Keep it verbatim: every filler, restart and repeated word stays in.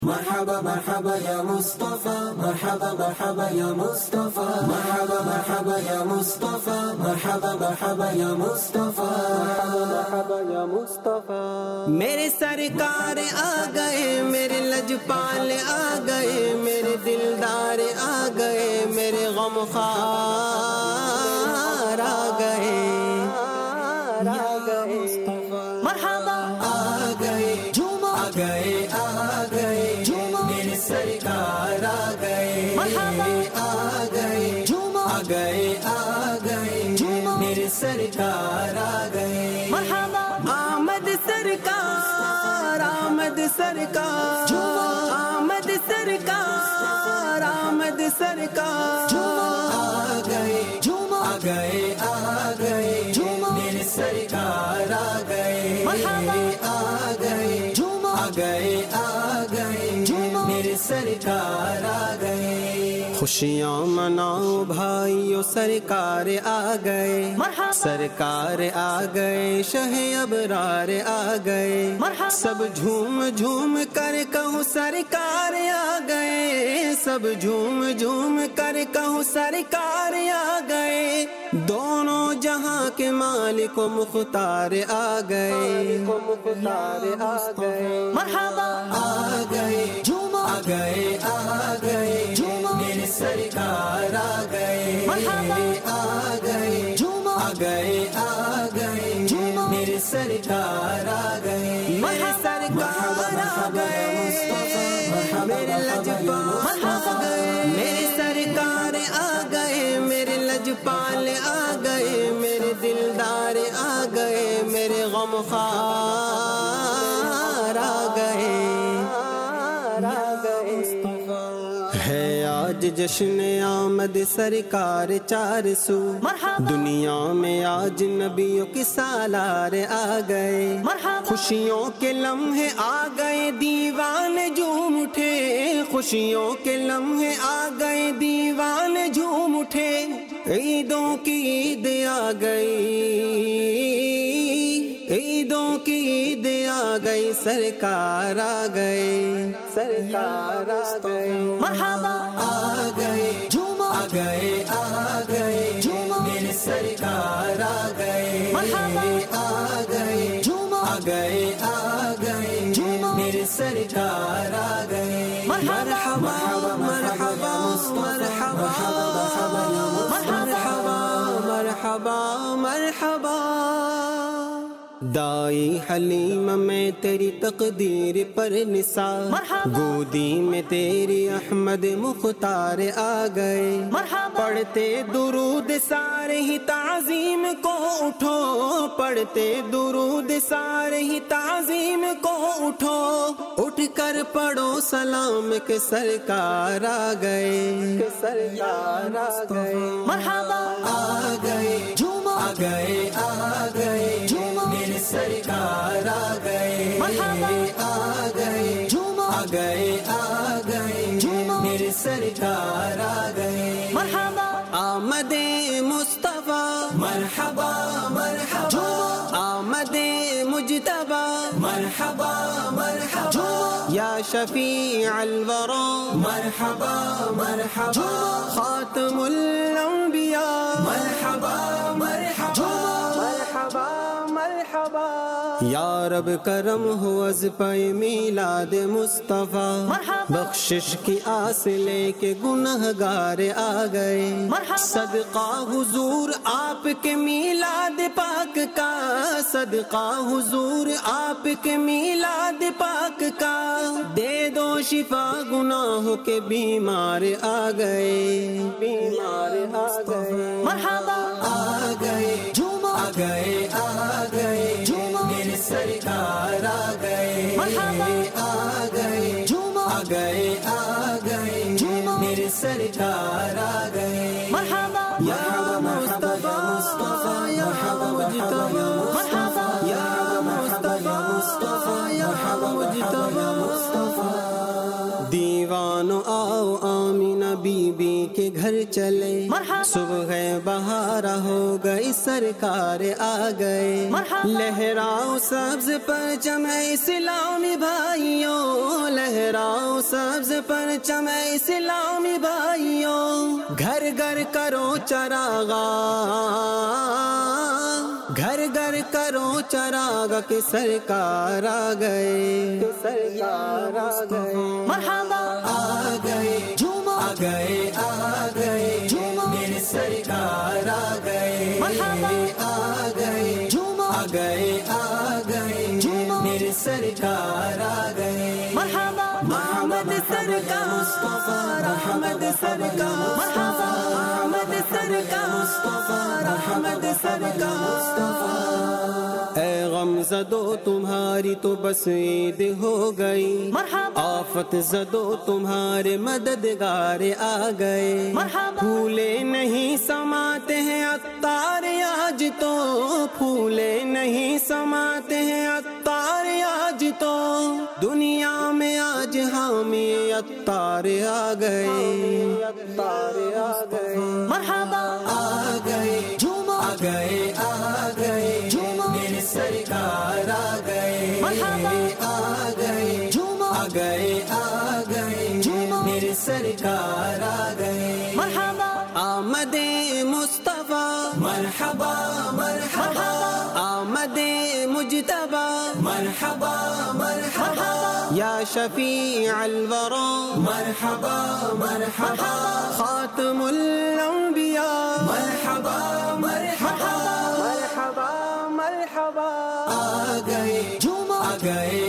مرحبا مرحبا یا مصطفى مرحبا مرحبا یا مصطفى مرحبا مرحبا یا مصطفى مرحبا مرحبا یا مصطفى مرحبا یا مصطفى میرے سرکار آ گئے، میرے لجپال آ گئے، میرے دلدار آ گئے، میرے غمخوار آ گئے، مرحبا آ گئے جھومو آ گئے آ گئے میرے سرکار آ گئے مرحبا آ گئے جھومو آ گئے آ گئے میرے سرکار آ گئے مرحبا آمد سرکار، آمد سرکار، آمد سرکار، آمد سرکار، آ گئے جھومو آ گئے آ گئے جھومو میرے سرکار آ گئے مرحبا آ گئے جھومو آ گئے آ گئے میرے سرکار آ گئے خوشیاں مناؤ بھائیو، سرکار آ گئے، سرکار آ گئے، شہ ابرار آ گئے، سب جھوم جھوم کر کہوں سرکار آ گئے، سب جھوم جھوم کر کہوں سرکار آ گئے، دونوں جہاں کے مالک و مختار آ گئے، مختار آ گئے، مرحبا آ گئے جھومو آ گئے آ گئے جھومو میرے سرکار آ گئے مرحبا آ گئے جھومو آ گئے آ گئے جھومو میرے سرکار آ گئے میرے سرکار آ گئے، میرے لجپال آ گئے، میرے سرکار آ گئے، میرے لجپال آ گئے، میرے دلدار آ گئے، میرے غمخوار آ گئے، ہے آج جشن آمد سرکار چار سو، دنیا میں آج نبیوں کی سالار آ گئے، خوشیوں کے لمحے آ گئے، دیوان جھوم اٹھے، خوشیوں کے لمحے آ گئے، دیوان جھوم اٹھے، عیدوں کی عید آ گئی، عیدوں کی عید آ گئی، سرکار آ گئے، سرکار آ گئے، مرحبا آ گئے جھومو آ گئے آ گئے جھومو میرے سرکار آ گئے مرحبا آ گئے جھومو آ گئے آ گئے جھومو میرے سرکار آ گئے مرحبا مرحبا مرحبا مرحبا مرحبا مرحبا دائی حلیم میں تیری تقدیر پر نثار، گودی میں تیری احمد مختار آ گئے، پڑھتے درود سارے ہی تعظیم کو اٹھو، پڑھتے درود سارے ہی تعظیم کو اٹھو، اٹھ کر پڑھو سلام کے سرکار آ گئے، کہ سرکار آ گئے، مرحبا آ گئے جھومو آ گئے آ گئے جھومو میرے سرکار آ گئے مرحبا آ گئے جھومو آ گئے آ گئے میرے سرکار آ گئے مرحبا آمد مصطفیٰ، مرحبا مرحبا آمد مجتبی، مرحبا مرحبا یا شفیع الورا، مرحبا مرحبا خاتم الانبیاء، مرحبا مرحبا مرحبا مرحبا یا رب کرم ہو از پہ میلاد مصطفیٰ، بخشش کی آس لے کے گنہگار آ گئے، صدقہ حضور آپ کے میلاد پاک کا، صدقہ حضور آپ کے میلاد پاک کا، دے دو شفا گناہوں کے بیمار آ گئے، بیمار آ گئے، مرحبا آ گئے جھومو آ گئے آ گئے جھومو میرے سرکار آ گئے مرحبا آ گئے جھومو آ گئے آ گئے جھومو میرے سرکار آ گئے مرحبا یا مصطفیٰ یا مجتبی، مرحبا یا مصطفیٰ یا مجتبی، دیوانو آؤ آمینہ بی بی کے گھر چلے صبح بہارا ہو گئی سرکار آ گئے لہراؤ سبز پرچم اسلامی بھائیوں لہراؤ سبز پرچم اسلامی بھائیوں گھر گھر کرو چراغا گھر گھر کرو چراغا کہ سرکار آ گئے سرکار آ گئے مرحبا آ گئے آ گئے آ گئے میرے سرکار آ گئے آ گئے آ گئے آ گئے میرے سرکار آ گئے محمد سرکار مصطفیٰ رحمت سرکار مصطفیٰ احمد سرکار مصطفیٰ رحمت سرکار مصطفیٰ اے غم زدو تمہاری تو بس عید ہو گئی آفت زدو تمہارے مددگار آ گئے پھولے نہیں سماتے ہیں عطار آج تو پھولے نہیں سماتے ہیں عطار آج تو دنیا میں آج حامی عطار آ گئے عطار آ گئے مرحبا آ گئے آ گئے آ گئے میرے سرکار آ گئے آ گئے آ گئے آ گئے میرے سرکار آ گئے آمد مصطفیٰ مرحبا مرحبا آمد مجتبی مرحبا مرحبا یا شفیع الورا مرحبا مرحبا خاتم الانبیاء مرحبا مرحبا مرحبا مرحبا آ گئے آ گئے